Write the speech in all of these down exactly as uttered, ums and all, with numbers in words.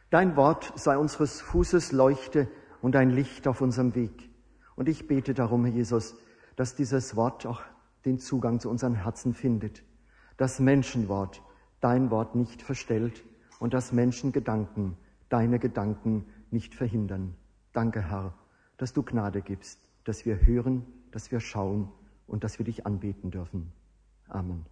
Dein Wort sei unseres Fußes Leuchte und ein Licht auf unserem Weg. Und ich bete darum, Herr Jesus, dass dieses Wort auch den Zugang zu unseren Herzen findet. Das Menschenwort, dein Wort nicht verstellt und das Menschengedanken, deine Gedanken nicht verhindern. Danke, Herr, dass du Gnade gibst, dass wir hören, dass wir schauen und dass wir dich anbeten dürfen. Amen.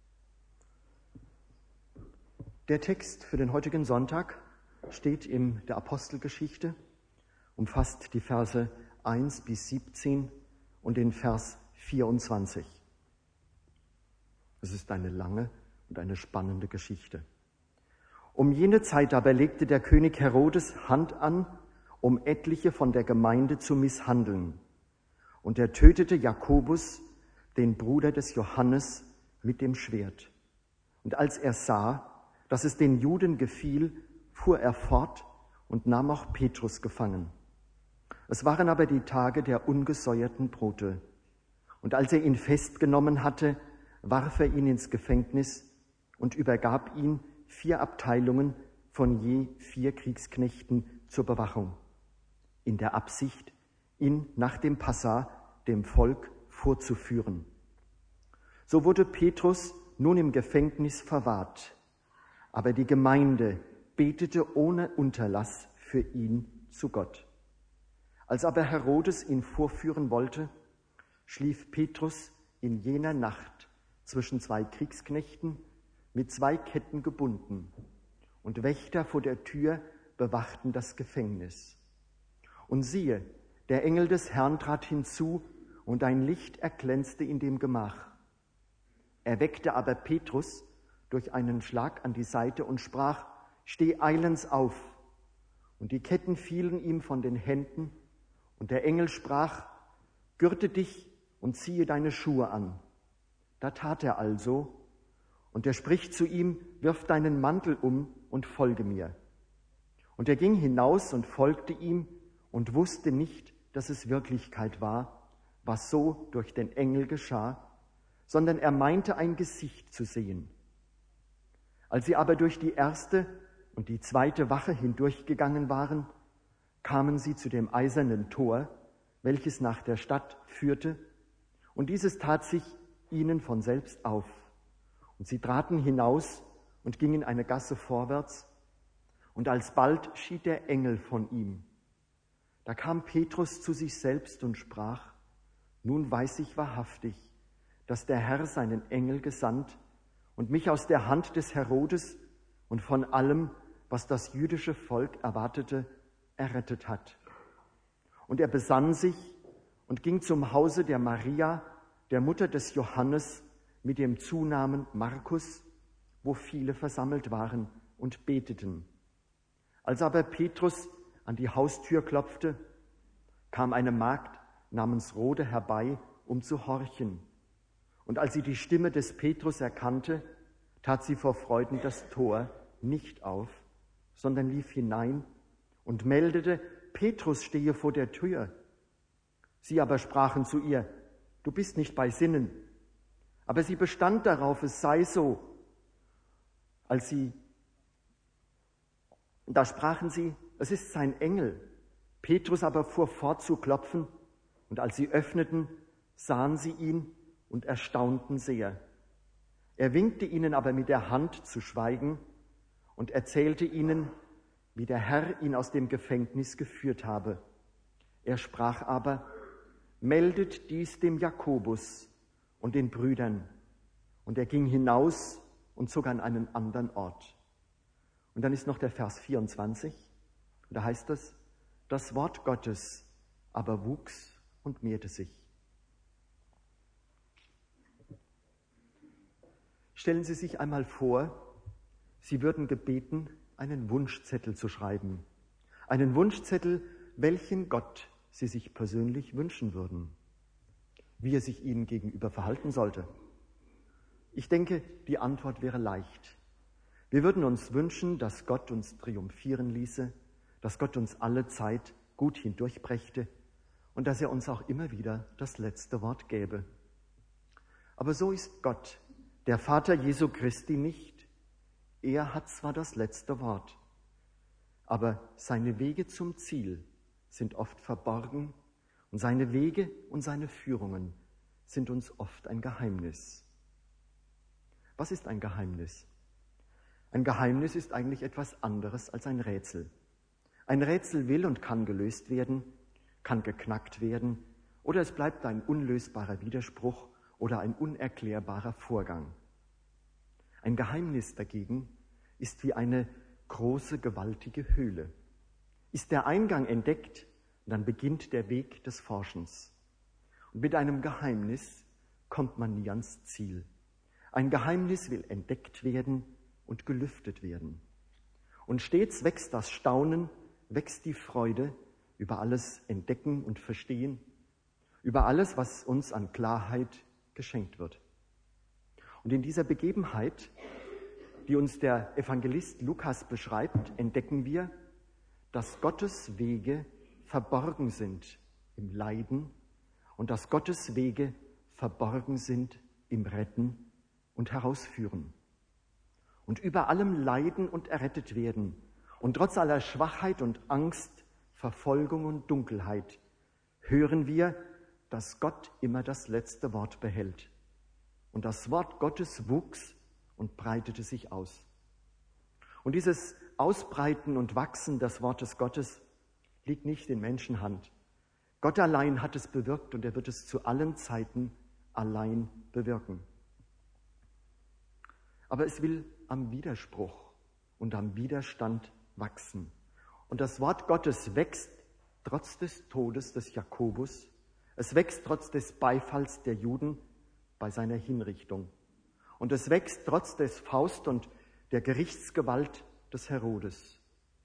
Der Text für den heutigen Sonntag steht in der Apostelgeschichte, umfasst die Verse eins bis siebzehn und den Vers vierundzwanzig. Es ist eine lange und eine spannende Geschichte. Um jene Zeit aber legte der König Herodes Hand an, um etliche von der Gemeinde zu misshandeln. Und er tötete Jakobus, den Bruder des Johannes, mit dem Schwert. Und als er sah, dass es den Juden gefiel, fuhr er fort und nahm auch Petrus gefangen. Es waren aber die Tage der ungesäuerten Brote. Und als er ihn festgenommen hatte, warf er ihn ins Gefängnis und übergab ihn vier Abteilungen von je vier Kriegsknechten zur Bewachung, in der Absicht, ihn nach dem Passa dem Volk vorzuführen. So wurde Petrus nun im Gefängnis verwahrt, aber die Gemeinde betete ohne Unterlass für ihn zu Gott. Als aber Herodes ihn vorführen wollte, schlief Petrus in jener Nacht zwischen zwei Kriegsknechten mit zwei Ketten gebunden, und Wächter vor der Tür bewachten das Gefängnis. Und siehe, der Engel des Herrn trat hinzu, und ein Licht erglänzte in dem Gemach. Er weckte aber Petrus durch einen Schlag an die Seite und sprach: Steh eilends auf. Und die Ketten fielen ihm von den Händen, und der Engel sprach: Gürte dich und ziehe deine Schuhe an. Da tat er also, und er spricht zu ihm: Wirf deinen Mantel um und folge mir. Und er ging hinaus und folgte ihm und wusste nicht, dass es Wirklichkeit war, was so durch den Engel geschah, sondern er meinte ein Gesicht zu sehen. Als sie aber durch die erste und die zweite Wache hindurchgegangen waren, kamen sie zu dem eisernen Tor, welches nach der Stadt führte, und dieses tat sich ihnen von selbst auf. Und sie traten hinaus und gingen eine Gasse vorwärts, und alsbald schied der Engel von ihm. Da kam Petrus zu sich selbst und sprach: Nun weiß ich wahrhaftig, dass der Herr seinen Engel gesandt und mich aus der Hand des Herodes und von allem, was das jüdische Volk erwartete, errettet hat. Und er besann sich und ging zum Hause der Maria, der Mutter des Johannes, mit dem Zunamen Markus, wo viele versammelt waren und beteten. Als aber Petrus an die Haustür klopfte, kam eine Magd namens Rode herbei, um zu horchen. Und als sie die Stimme des Petrus erkannte, tat sie vor Freuden das Tor nicht auf, sondern lief hinein und meldete: Petrus stehe vor der Tür. Sie aber sprachen zu ihr: Du bist nicht bei Sinnen. Aber sie bestand darauf, es sei so. Als sie, da sprachen sie: Es ist sein Engel. Petrus aber fuhr fort zu klopfen, und als sie öffneten, sahen sie ihn und erstaunten sehr. Er winkte ihnen aber mit der Hand zu schweigen und erzählte ihnen, wie der Herr ihn aus dem Gefängnis geführt habe. Er sprach aber: Meldet dies dem Jakobus und den Brüdern. Und er ging hinaus und zog an einen anderen Ort. Und dann ist noch der Vers vierundzwanzig. Da heißt es: Das Wort Gottes aber wuchs und mehrte sich. Stellen Sie sich einmal vor, Sie würden gebeten, einen Wunschzettel zu schreiben. Einen Wunschzettel, welchen Gott Sie sich persönlich wünschen würden. Wie er sich Ihnen gegenüber verhalten sollte. Ich denke, die Antwort wäre leicht. Wir würden uns wünschen, dass Gott uns triumphieren ließe, dass Gott uns alle Zeit gut hindurchbrächte und dass er uns auch immer wieder das letzte Wort gäbe. Aber so ist Gott, der Vater Jesu Christi, nicht. Er hat zwar das letzte Wort, aber seine Wege zum Ziel sind oft verborgen und seine Wege und seine Führungen sind uns oft ein Geheimnis. Was ist ein Geheimnis? Ein Geheimnis ist eigentlich etwas anderes als ein Rätsel. Ein Rätsel will und kann gelöst werden, kann geknackt werden, oder es bleibt ein unlösbarer Widerspruch oder ein unerklärbarer Vorgang. Ein Geheimnis dagegen ist wie eine große, gewaltige Höhle. Ist der Eingang entdeckt, dann beginnt der Weg des Forschens. Und mit einem Geheimnis kommt man nie ans Ziel. Ein Geheimnis will entdeckt werden und gelüftet werden. Und stets wächst das Staunen, wächst die Freude über alles Entdecken und Verstehen, über alles, was uns an Klarheit geschenkt wird. Und in dieser Begebenheit, die uns der Evangelist Lukas beschreibt, entdecken wir, dass Gottes Wege verborgen sind im Leiden und dass Gottes Wege verborgen sind im Retten und Herausführen. Und über allem Leiden und errettet werden und trotz aller Schwachheit und Angst, Verfolgung und Dunkelheit hören wir, dass Gott immer das letzte Wort behält. Und das Wort Gottes wuchs und breitete sich aus. Und dieses Ausbreiten und Wachsen des Wortes Gottes liegt nicht in Menschenhand. Gott allein hat es bewirkt und er wird es zu allen Zeiten allein bewirken. Aber es will am Widerspruch und am Widerstand wachsen. Und das Wort Gottes wächst trotz des Todes des Jakobus. Es wächst trotz des Beifalls der Juden bei seiner Hinrichtung. Und es wächst trotz des Faust und der Gerichtsgewalt des Herodes.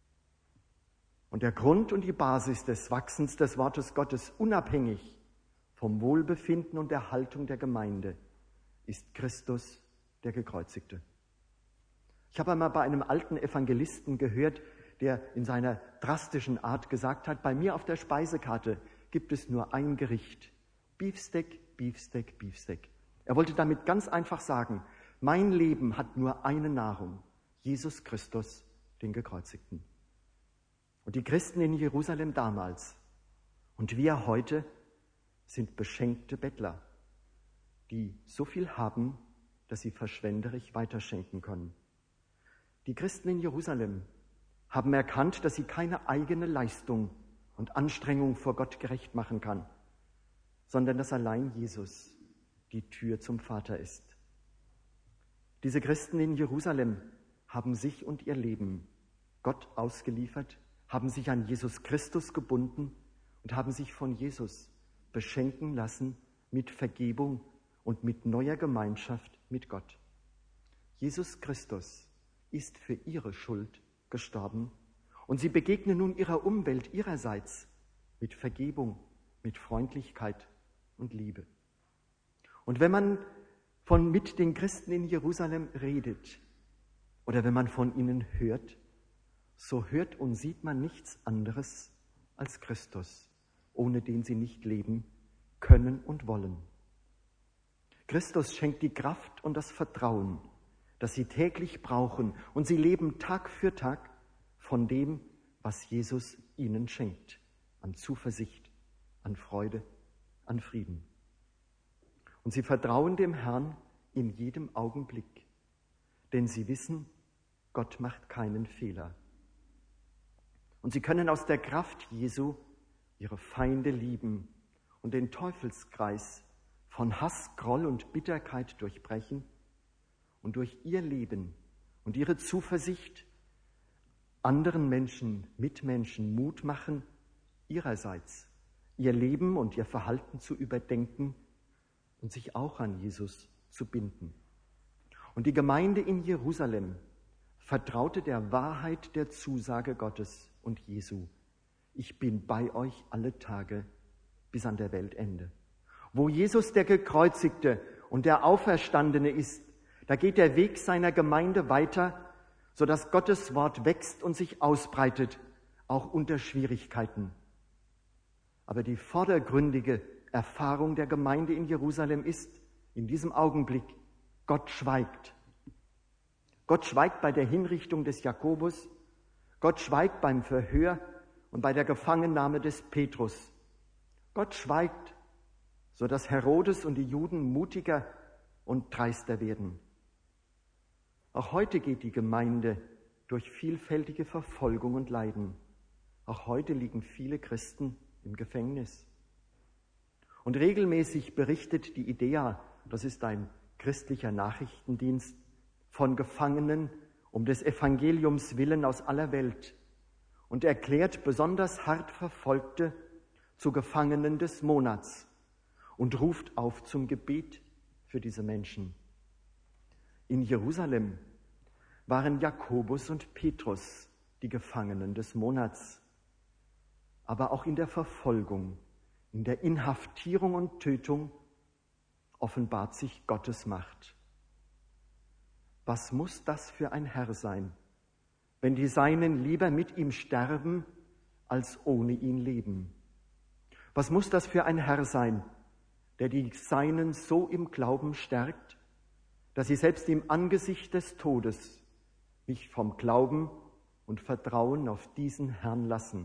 Und der Grund und die Basis des Wachsens des Wortes Gottes, unabhängig vom Wohlbefinden und der Haltung der Gemeinde, ist Christus, der Gekreuzigte. Ich habe einmal bei einem alten Evangelisten gehört, der in seiner drastischen Art gesagt hat, bei mir auf der Speisekarte gibt es nur ein Gericht, Beefsteak, Beefsteak, Beefsteak. Er wollte damit ganz einfach sagen, mein Leben hat nur eine Nahrung, Jesus Christus, den Gekreuzigten. Und die Christen in Jerusalem damals und wir heute sind beschenkte Bettler, die so viel haben, dass sie verschwenderisch weiterschenken können. Die Christen in Jerusalem haben erkannt, dass sie keine eigene Leistung und Anstrengung vor Gott gerecht machen kann, sondern dass allein Jesus die Tür zum Vater ist. Diese Christen in Jerusalem haben sich und ihr Leben Gott ausgeliefert, haben sich an Jesus Christus gebunden und haben sich von Jesus beschenken lassen mit Vergebung und mit neuer Gemeinschaft mit Gott. Jesus Christus ist für ihre Schuld gestorben und sie begegnen nun ihrer Umwelt ihrerseits mit Vergebung, mit Freundlichkeit und Liebe. Und wenn man von mit den Christen in Jerusalem redet oder wenn man von ihnen hört, so hört und sieht man nichts anderes als Christus, ohne den sie nicht leben können und wollen. Christus schenkt die Kraft und das Vertrauen, das sie täglich brauchen, und sie leben Tag für Tag von dem, was Jesus ihnen schenkt, an Zuversicht, an Freude, an Frieden. Und sie vertrauen dem Herrn in jedem Augenblick, denn sie wissen, Gott macht keinen Fehler. Und sie können aus der Kraft Jesu ihre Feinde lieben und den Teufelskreis von Hass, Groll und Bitterkeit durchbrechen und durch ihr Leben und ihre Zuversicht anderen Menschen, Mitmenschen Mut machen, ihrerseits ihr Leben und ihr Verhalten zu überdenken und sich auch an Jesus zu binden. Und die Gemeinde in Jerusalem vertraute der Wahrheit der Zusage Gottes und Jesu. Ich bin bei euch alle Tage bis an der Weltende. Wo Jesus der Gekreuzigte und der Auferstandene ist, da geht der Weg seiner Gemeinde weiter, sodass Gottes Wort wächst und sich ausbreitet, auch unter Schwierigkeiten. Aber die vordergründige Erfahrung der Gemeinde in Jerusalem ist, in diesem Augenblick, Gott schweigt. Gott schweigt bei der Hinrichtung des Jakobus, Gott schweigt beim Verhör und bei der Gefangennahme des Petrus. Gott schweigt, sodass Herodes und die Juden mutiger und dreister werden. Auch heute geht die Gemeinde durch vielfältige Verfolgung und Leiden. Auch heute liegen viele Christen im Gefängnis. Und regelmäßig berichtet die IDEA, das ist ein christlicher Nachrichtendienst, von Gefangenen um des Evangeliums willen aus aller Welt und erklärt besonders hart Verfolgte zu Gefangenen des Monats und ruft auf zum Gebet für diese Menschen. In Jerusalem waren Jakobus und Petrus die Gefangenen des Monats. Aber auch in der Verfolgung, in der Inhaftierung und Tötung offenbart sich Gottes Macht. Was muss das für ein Herr sein, wenn die Seinen lieber mit ihm sterben, als ohne ihn leben? Was muss das für ein Herr sein, der die Seinen so im Glauben stärkt, dass sie selbst im Angesicht des Todes nicht vom Glauben und Vertrauen auf diesen Herrn lassen?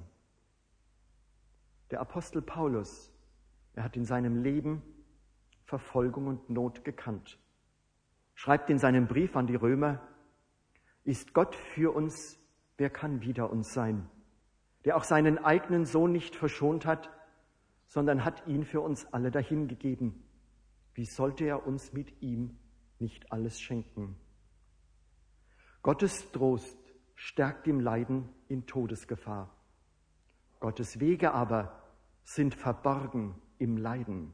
Der Apostel Paulus, er hat in seinem Leben Verfolgung und Not gekannt, schreibt in seinem Brief an die Römer: Ist Gott für uns, wer kann wider uns sein? Der auch seinen eigenen Sohn nicht verschont hat, sondern hat ihn für uns alle dahingegeben. Wie sollte er uns mit ihm nicht alles schenken? Gottes Trost stärkt im Leiden in Todesgefahr. Gottes Wege aber sind verborgen im Leiden.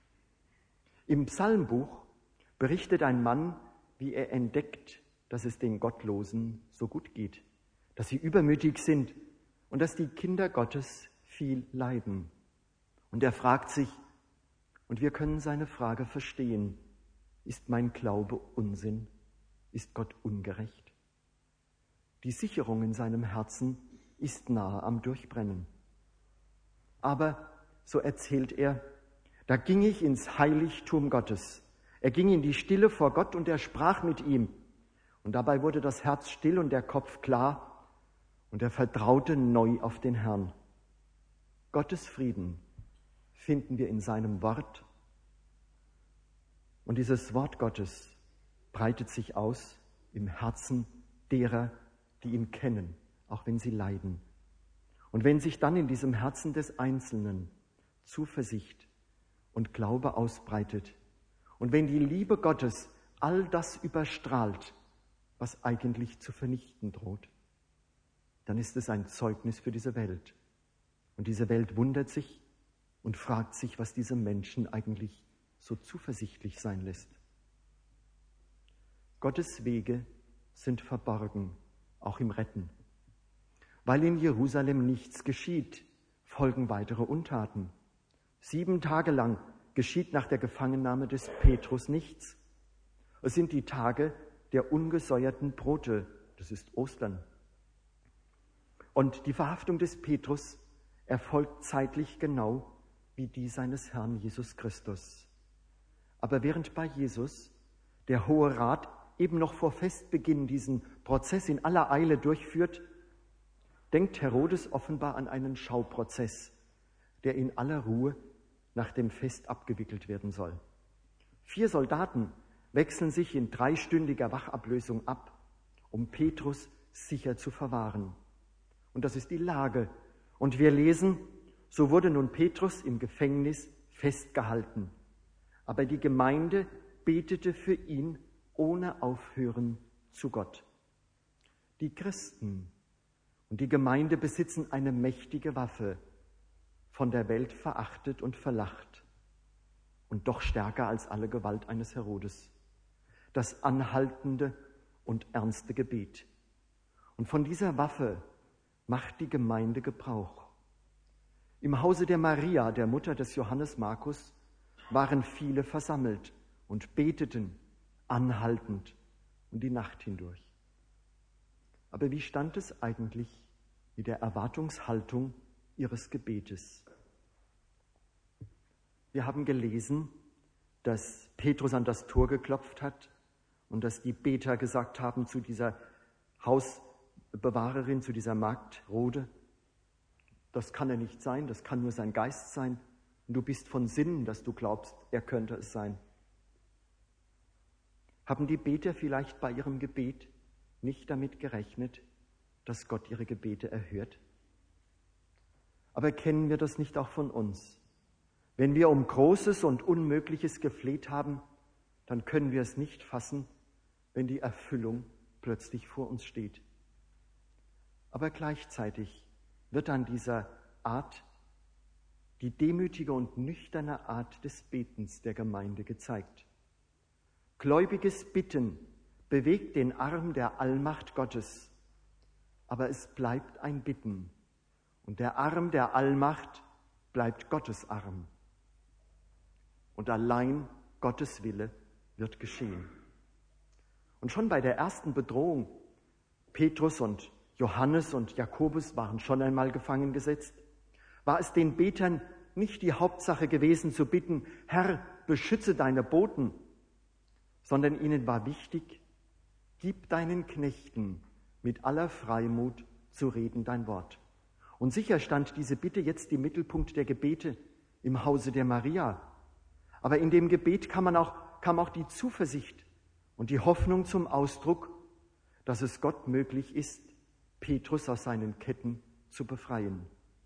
Im Psalmbuch berichtet ein Mann, wie er entdeckt, dass es den Gottlosen so gut geht, dass sie übermütig sind und dass die Kinder Gottes viel leiden. Und er fragt sich, und wir können seine Frage verstehen: Ist mein Glaube Unsinn? Ist Gott ungerecht? Die Sicherung in seinem Herzen ist nahe am Durchbrennen. Aber, so erzählt er, da ging ich ins Heiligtum Gottes. Er ging in die Stille vor Gott und er sprach mit ihm. Und dabei wurde das Herz still und der Kopf klar und er vertraute neu auf den Herrn. Gottes Frieden finden wir in seinem Wort. Und dieses Wort Gottes breitet sich aus im Herzen derer, die ihn kennen, auch wenn sie leiden. Und wenn sich dann in diesem Herzen des Einzelnen Zuversicht und Glaube ausbreitet und wenn die Liebe Gottes all das überstrahlt, was eigentlich zu vernichten droht, dann ist es ein Zeugnis für diese Welt. Und diese Welt wundert sich und fragt sich, was diese Menschen eigentlich so zuversichtlich sein lässt. Gottes Wege sind verborgen, auch im Retten. Weil in Jerusalem nichts geschieht, folgen weitere Untaten. Sieben Tage lang geschieht nach der Gefangennahme des Petrus nichts. Es sind die Tage der ungesäuerten Brote, das ist Ostern. Und die Verhaftung des Petrus erfolgt zeitlich genau wie die seines Herrn Jesus Christus. Aber während bei Jesus der Hohe Rat eben noch vor Festbeginn diesen Prozess in aller Eile durchführt, denkt Herodes offenbar an einen Schauprozess, der in aller Ruhe nach dem Fest abgewickelt werden soll. Vier Soldaten wechseln sich in dreistündiger Wachablösung ab, um Petrus sicher zu verwahren. Und das ist die Lage. Und wir lesen, so wurde nun Petrus im Gefängnis festgehalten. Aber die Gemeinde betete für ihn ohne Aufhören zu Gott. Die Christen und die Gemeinde besitzen eine mächtige Waffe, von der Welt verachtet und verlacht und doch stärker als alle Gewalt eines Herodes. Das anhaltende und ernste Gebet. Und von dieser Waffe macht die Gemeinde Gebrauch. Im Hause der Maria, der Mutter des Johannes Markus, waren viele versammelt und beteten anhaltend und die Nacht hindurch. Aber wie stand es eigentlich mit der Erwartungshaltung ihres Gebetes? Wir haben gelesen, dass Petrus an das Tor geklopft hat und dass die Beter gesagt haben zu dieser Haus, Bewahrerin zu dieser Magd Rode: Das kann er nicht sein, das kann nur sein Geist sein. Und du bist von Sinnen, dass du glaubst, er könnte es sein. Haben die Beter vielleicht bei ihrem Gebet nicht damit gerechnet, dass Gott ihre Gebete erhört? Aber kennen wir das nicht auch von uns? Wenn wir um Großes und Unmögliches gefleht haben, dann können wir es nicht fassen, wenn die Erfüllung plötzlich vor uns steht. Aber gleichzeitig wird an dieser Art, die demütige und nüchterne Art des Betens der Gemeinde gezeigt. Gläubiges Bitten bewegt den Arm der Allmacht Gottes, aber es bleibt ein Bitten. Und der Arm der Allmacht bleibt Gottes Arm. Und allein Gottes Wille wird geschehen. Und schon bei der ersten Bedrohung, Petrus und Johannes und Jakobus waren schon einmal gefangen gesetzt, war es den Betern nicht die Hauptsache gewesen zu bitten: Herr, beschütze deine Boten, sondern ihnen war wichtig: Gib deinen Knechten mit aller Freimut zu reden dein Wort. Und sicher stand diese Bitte jetzt im Mittelpunkt der Gebete im Hause der Maria. Aber in dem Gebet kam, man auch, kam auch die Zuversicht und die Hoffnung zum Ausdruck, dass es Gott möglich ist, Petrus aus seinen Ketten zu befreien.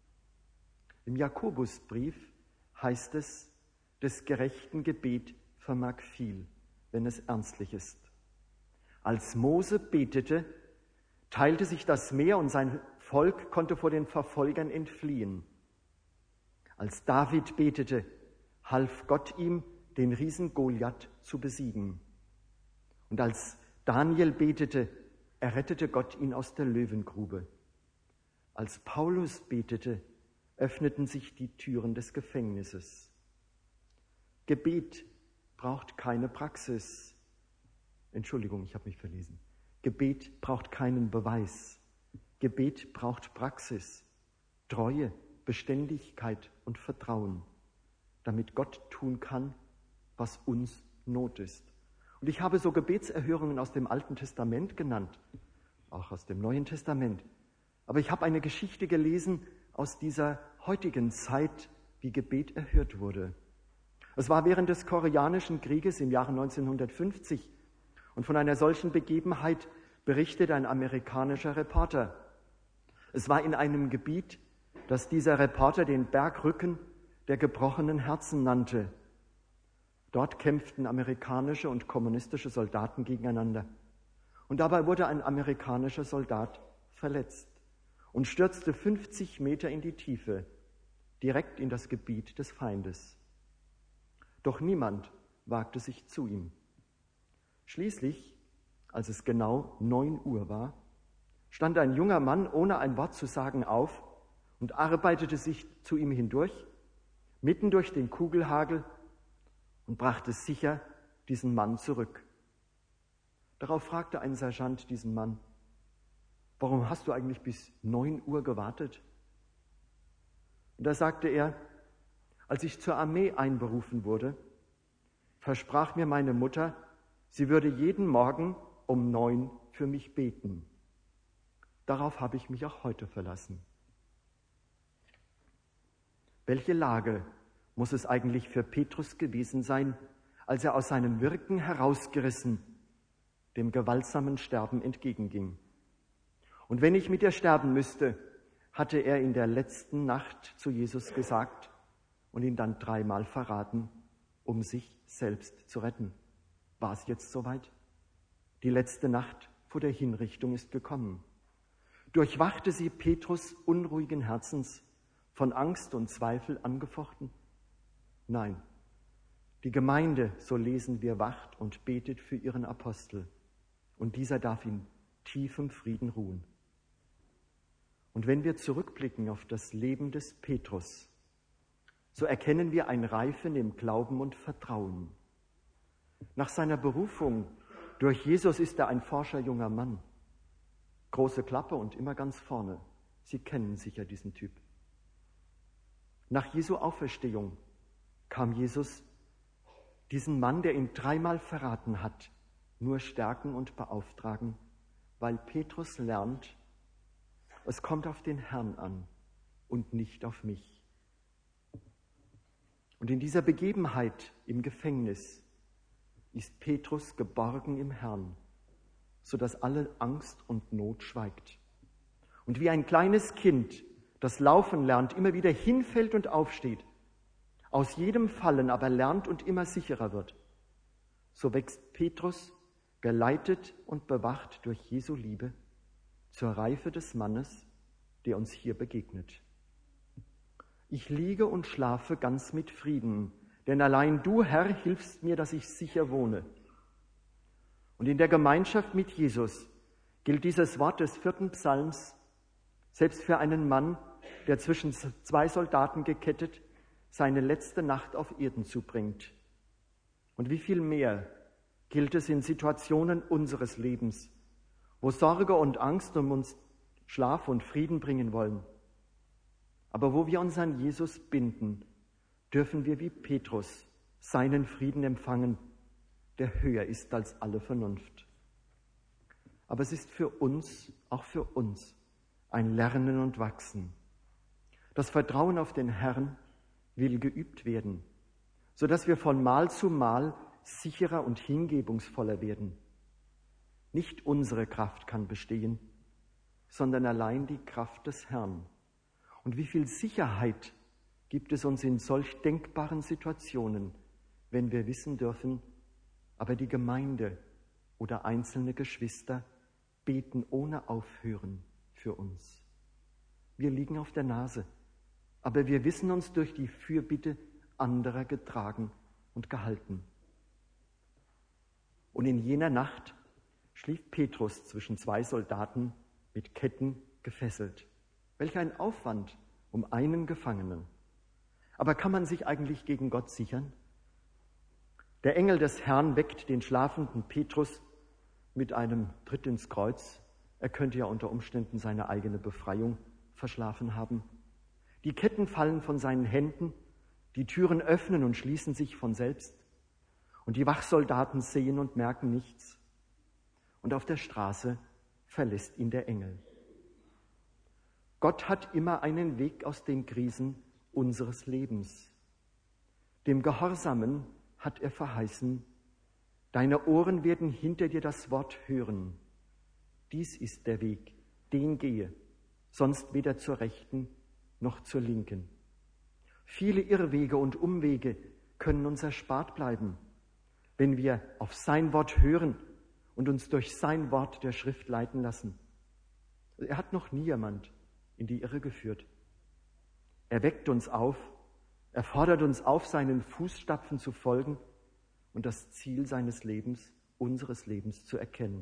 Im Jakobusbrief heißt es: Des gerechten Gebet vermag viel, wenn es ernstlich ist. Als Mose betete, teilte sich das Meer und sein Volk konnte vor den Verfolgern entfliehen. Als David betete, half Gott ihm, den Riesen Goliath zu besiegen. Und als Daniel betete, errettete Gott ihn aus der Löwengrube. Als Paulus betete, öffneten sich die Türen des Gefängnisses. Gebet braucht keine Praxis. Entschuldigung, ich habe mich verlesen. Gebet braucht keinen Beweis. Gebet braucht Praxis, Treue, Beständigkeit und Vertrauen, damit Gott tun kann, was uns Not ist. Und ich habe so Gebetserhörungen aus dem Alten Testament genannt, auch aus dem Neuen Testament. Aber ich habe eine Geschichte gelesen aus dieser heutigen Zeit, wie Gebet erhört wurde. Es war während des Koreanischen Krieges im Jahre neunzehnhundertfünfzig und von einer solchen Begebenheit berichtet ein amerikanischer Reporter. Es war in einem Gebiet, das dieser Reporter den Bergrücken der gebrochenen Herzen nannte. Dort kämpften amerikanische und kommunistische Soldaten gegeneinander. Und dabei wurde ein amerikanischer Soldat verletzt und stürzte fünfzig Meter in die Tiefe, direkt in das Gebiet des Feindes. Doch niemand wagte sich zu ihm. Schließlich, als es genau neun Uhr war, stand ein junger Mann ohne ein Wort zu sagen auf und arbeitete sich zu ihm hindurch, mitten durch den Kugelhagel, und brachte sicher diesen Mann zurück. Darauf fragte ein Sergeant diesen Mann: Warum hast du eigentlich bis neun Uhr gewartet? Und da sagte er: Als ich zur Armee einberufen wurde, versprach mir meine Mutter, sie würde jeden Morgen um neun für mich beten. Darauf habe ich mich auch heute verlassen. Welche Lage muss es eigentlich für Petrus gewesen sein, als er aus seinem Wirken herausgerissen dem gewaltsamen Sterben entgegenging? Und wenn ich mit dir sterben müsste, hatte er in der letzten Nacht zu Jesus gesagt und ihn dann dreimal verraten, um sich selbst zu retten. War es jetzt soweit? Die letzte Nacht vor der Hinrichtung ist gekommen. Durchwachte sie Petrus unruhigen Herzens, von Angst und Zweifel angefochten? Nein, die Gemeinde, so lesen wir, wacht und betet für ihren Apostel. Und dieser darf in tiefem Frieden ruhen. Und wenn wir zurückblicken auf das Leben des Petrus, so erkennen wir ein Reifen im Glauben und Vertrauen. Nach seiner Berufung durch Jesus ist er ein forscher junger Mann. Große Klappe und immer ganz vorne. Sie kennen sicher diesen Typ. Nach Jesu Auferstehung kam Jesus diesen Mann, der ihn dreimal verraten hat, nur stärken und beauftragen, weil Petrus lernt, es kommt auf den Herrn an und nicht auf mich. Und in dieser Begebenheit im Gefängnis ist Petrus geborgen im Herrn, sodass alle Angst und Not schweigt. Und wie ein kleines Kind, das laufen lernt, immer wieder hinfällt und aufsteht, aus jedem Fallen aber lernt und immer sicherer wird, so wächst Petrus, geleitet und bewacht durch Jesu Liebe, zur Reife des Mannes, der uns hier begegnet. Ich liege und schlafe ganz mit Frieden, denn allein du, Herr, hilfst mir, dass ich sicher wohne. Und in der Gemeinschaft mit Jesus gilt dieses Wort des vierten Psalms selbst für einen Mann, der zwischen zwei Soldaten gekettet seine letzte Nacht auf Erden zubringt. Und wie viel mehr gilt es in Situationen unseres Lebens, wo Sorge und Angst um uns Schlaf und Frieden bringen wollen. Aber wo wir uns an Jesus binden, dürfen wir wie Petrus seinen Frieden empfangen, der höher ist als alle Vernunft. Aber es ist für uns, auch für uns, ein Lernen und Wachsen. Das Vertrauen auf den Herrn will geübt werden, sodass wir von Mal zu Mal sicherer und hingebungsvoller werden. Nicht unsere Kraft kann bestehen, sondern allein die Kraft des Herrn. Und wie viel Sicherheit gibt es uns in solch denkbaren Situationen, wenn wir wissen dürfen, aber die Gemeinde oder einzelne Geschwister beten ohne Aufhören für uns. Wir liegen auf der Nase, aber wir wissen uns durch die Fürbitte anderer getragen und gehalten. Und in jener Nacht schlief Petrus zwischen zwei Soldaten mit Ketten gefesselt. Welch ein Aufwand um einen Gefangenen. Aber kann man sich eigentlich gegen Gott sichern? Der Engel des Herrn weckt den schlafenden Petrus mit einem Tritt ins Kreuz. Er könnte ja unter Umständen seine eigene Befreiung verschlafen haben. Die Ketten fallen von seinen Händen, die Türen öffnen und schließen sich von selbst. Und die Wachsoldaten sehen und merken nichts. Und auf der Straße verlässt ihn der Engel. Gott hat immer einen Weg aus den Krisen unseres Lebens. Dem Gehorsamen hat er verheißen, deine Ohren werden hinter dir das Wort hören. Dies ist der Weg, den gehe, sonst weder zur Rechten noch zur Linken. Viele Irrwege und Umwege können uns erspart bleiben, wenn wir auf sein Wort hören und uns durch sein Wort der Schrift leiten lassen. Er hat noch nie jemand in die Irre geführt. Er weckt uns auf, er fordert uns auf, seinen Fußstapfen zu folgen und das Ziel seines Lebens, unseres Lebens zu erkennen.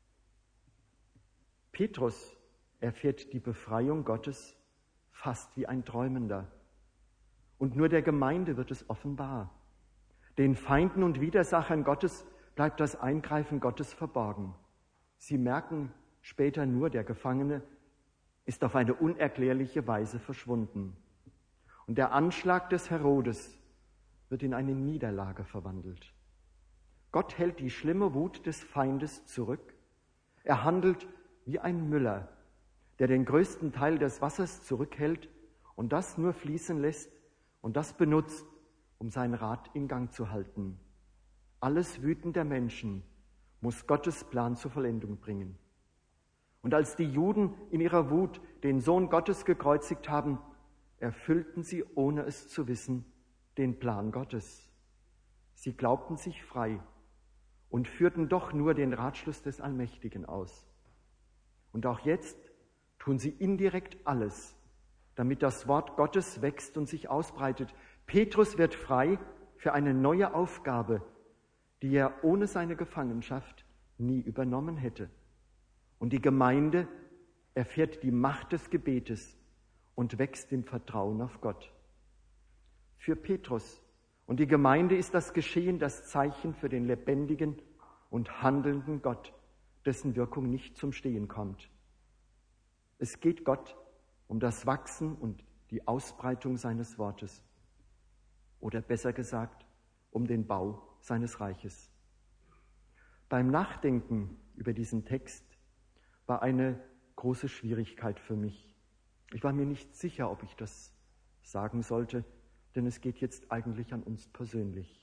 Petrus erfährt die Befreiung Gottes fast wie ein Träumender. Und nur der Gemeinde wird es offenbar. Den Feinden und Widersachern Gottes bleibt das Eingreifen Gottes verborgen. Sie merken später nur, der Gefangene ist auf eine unerklärliche Weise verschwunden. Und der Anschlag des Herodes wird in eine Niederlage verwandelt. Gott hält die schlimme Wut des Feindes zurück. Er handelt wie ein Müller, der den größten Teil des Wassers zurückhält und das nur fließen lässt und das benutzt, um sein Rad in Gang zu halten. Alles Wüten der Menschen muss Gottes Plan zur Vollendung bringen. Und als die Juden in ihrer Wut den Sohn Gottes gekreuzigt haben, erfüllten sie, ohne es zu wissen, den Plan Gottes. Sie glaubten sich frei und führten doch nur den Ratschluss des Allmächtigen aus. Und auch jetzt tun sie indirekt alles, damit das Wort Gottes wächst und sich ausbreitet. Petrus wird frei für eine neue Aufgabe, die er ohne seine Gefangenschaft nie übernommen hätte. Und die Gemeinde erfährt die Macht des Gebetes und wächst im Vertrauen auf Gott. Für Petrus und die Gemeinde ist das Geschehen das Zeichen für den lebendigen und handelnden Gott, dessen Wirkung nicht zum Stehen kommt. Es geht Gott um das Wachsen und die Ausbreitung seines Wortes. Oder besser gesagt, um den Bau seines Reiches. Beim Nachdenken über diesen Text war eine große Schwierigkeit für mich. Ich war mir nicht sicher, ob ich das sagen sollte, denn es geht jetzt eigentlich an uns persönlich.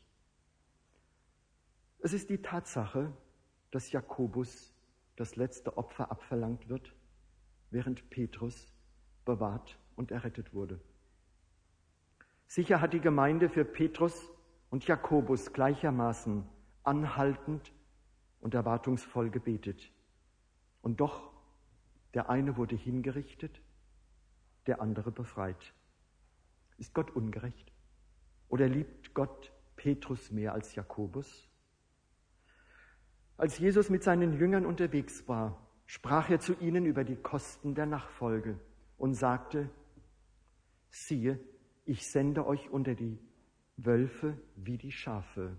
Es ist die Tatsache, dass Jakobus das letzte Opfer abverlangt wird, während Petrus bewahrt und errettet wurde. Sicher hat die Gemeinde für Petrus und Jakobus gleichermaßen anhaltend und erwartungsvoll gebetet. Und doch, der eine wurde hingerichtet, der andere befreit. Ist Gott ungerecht? Oder liebt Gott Petrus mehr als Jakobus? Als Jesus mit seinen Jüngern unterwegs war, sprach er zu ihnen über die Kosten der Nachfolge und sagte: Siehe, ich sende euch unter die Wölfe wie die Schafe.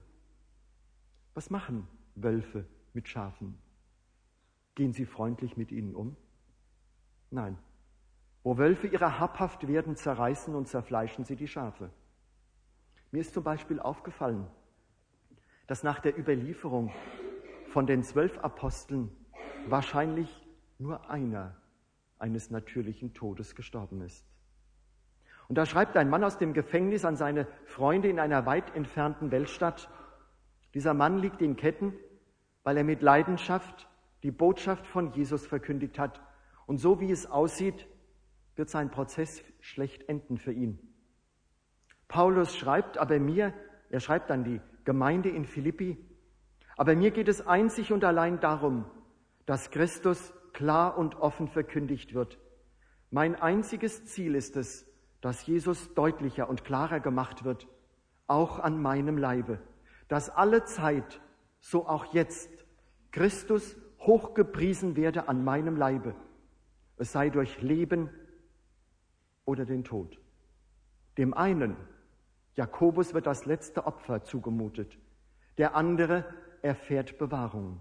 Was machen Wölfe mit Schafen? Gehen sie freundlich mit ihnen um? Nein. Wo Wölfe ihrer habhaft werden, zerreißen und zerfleischen sie die Schafe. Mir ist zum Beispiel aufgefallen, dass nach der Überlieferung von den zwölf Aposteln wahrscheinlich nur einer eines natürlichen Todes gestorben ist. Und da schreibt ein Mann aus dem Gefängnis an seine Freunde in einer weit entfernten Weltstadt: Dieser Mann liegt in Ketten, weil er mit Leidenschaft die Botschaft von Jesus verkündigt hat. Und so wie es aussieht, wird sein Prozess schlecht enden für ihn. Paulus schreibt aber mir, er schreibt an die Gemeinde in Philippi, aber mir geht es einzig und allein darum, dass Christus klar und offen verkündigt wird. Mein einziges Ziel ist es, dass Jesus deutlicher und klarer gemacht wird, auch an meinem Leibe, dass alle Zeit, so auch jetzt, Christus hochgepriesen werde an meinem Leibe, es sei durch Leben oder den Tod. Dem einen, Jakobus, wird das letzte Opfer zugemutet, der andere erfährt Bewahrung.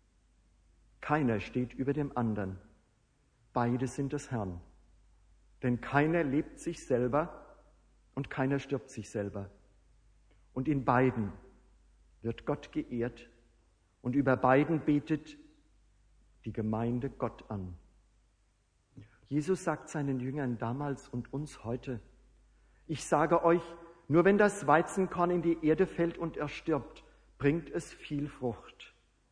Keiner steht über dem anderen, beide sind des Herrn. Denn keiner lebt sich selber und keiner stirbt sich selber. Und in beiden wird Gott geehrt und über beiden betet die Gemeinde Gott an. Jesus sagt seinen Jüngern damals und uns heute: Ich sage euch, nur wenn das Weizenkorn in die Erde fällt und er stirbt, bringt es viel Frucht.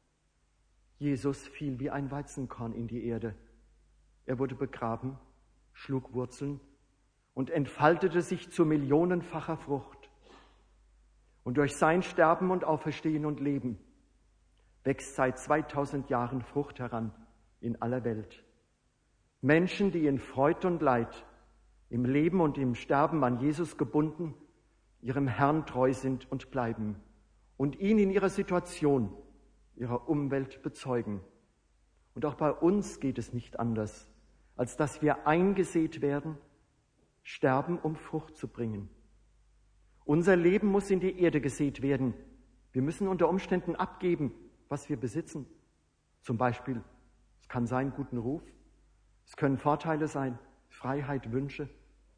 Jesus fiel wie ein Weizenkorn in die Erde. Er wurde begraben, schlug Wurzeln und entfaltete sich zu millionenfacher Frucht. Und durch sein Sterben und Auferstehen und Leben wächst seit zweitausend Jahren Frucht heran in aller Welt. Menschen, die in Freud und Leid, im Leben und im Sterben an Jesus gebunden, ihrem Herrn treu sind und bleiben und ihn in ihrer Situation, ihrer Umwelt bezeugen. Und auch bei uns geht es nicht anders, als dass wir eingesät werden, sterben, um Frucht zu bringen. Unser Leben muss in die Erde gesät werden. Wir müssen unter Umständen abgeben, was wir besitzen. Zum Beispiel, es kann sein, guten Ruf, es können Vorteile sein, Freiheit, Wünsche,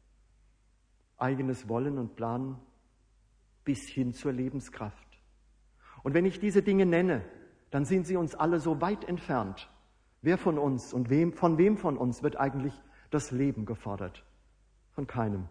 eigenes Wollen und Planen, bis hin zur Lebenskraft. Und wenn ich diese Dinge nenne, dann sind sie uns alle so weit entfernt. Wer von uns und wem, von wem von uns wird eigentlich das Leben gefordert? Von keinem.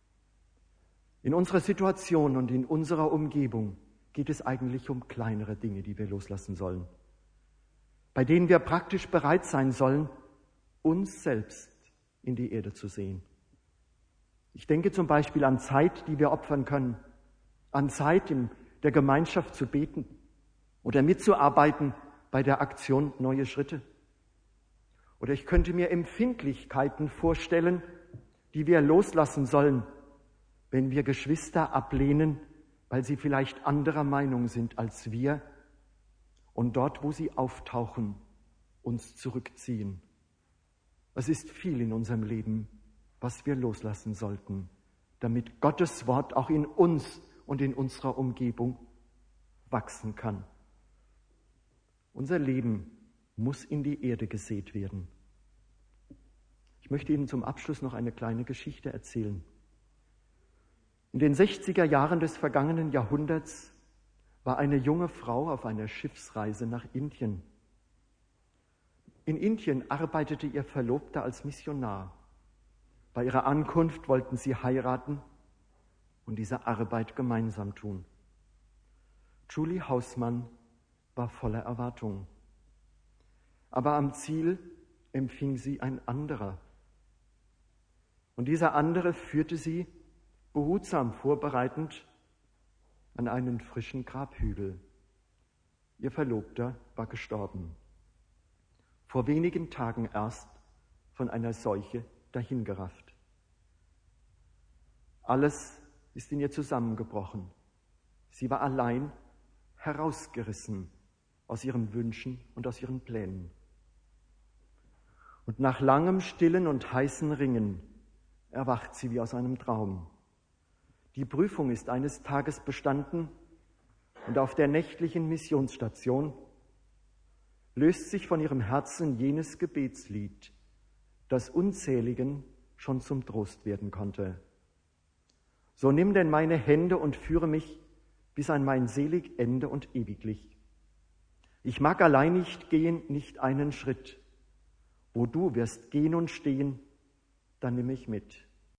In unserer Situation und in unserer Umgebung geht es eigentlich um kleinere Dinge, die wir loslassen sollen, bei denen wir praktisch bereit sein sollen, uns selbst in die Erde zu sehen. Ich denke zum Beispiel an Zeit, die wir opfern können, an Zeit in der Gemeinschaft zu beten oder mitzuarbeiten bei der Aktion Neue Schritte. Oder ich könnte mir Empfindlichkeiten vorstellen, die wir loslassen sollen, wenn wir Geschwister ablehnen, weil sie vielleicht anderer Meinung sind als wir und dort, wo sie auftauchen, uns zurückziehen. Es ist viel in unserem Leben, was wir loslassen sollten, damit Gottes Wort auch in uns und in unserer Umgebung wachsen kann. Unser Leben muss in die Erde gesät werden. Ich möchte Ihnen zum Abschluss noch eine kleine Geschichte erzählen. In den sechziger Jahren des vergangenen Jahrhunderts war eine junge Frau auf einer Schiffsreise nach Indien. In Indien arbeitete ihr Verlobter als Missionar. Bei ihrer Ankunft wollten sie heiraten und diese Arbeit gemeinsam tun. Julie Hausmann war voller Erwartung. Aber am Ziel empfing sie ein anderer. Und dieser andere führte sie, behutsam vorbereitend, an einen frischen Grabhügel. Ihr Verlobter war gestorben. Vor wenigen Tagen erst von einer Seuche dahingerafft. Alles ist in ihr zusammengebrochen. Sie war allein, herausgerissen aus ihren Wünschen und aus ihren Plänen. Und nach langem stillen und heißen Ringen erwacht sie wie aus einem Traum. Die Prüfung ist eines Tages bestanden und auf der nächtlichen Missionsstation löst sich von ihrem Herzen jenes Gebetslied, das Unzähligen schon zum Trost werden konnte. So nimm denn meine Hände und führe mich bis an mein selig Ende und ewiglich. Ich mag allein nicht gehen, nicht einen Schritt. Wo du wirst gehen und stehen, dann nimm mich mit.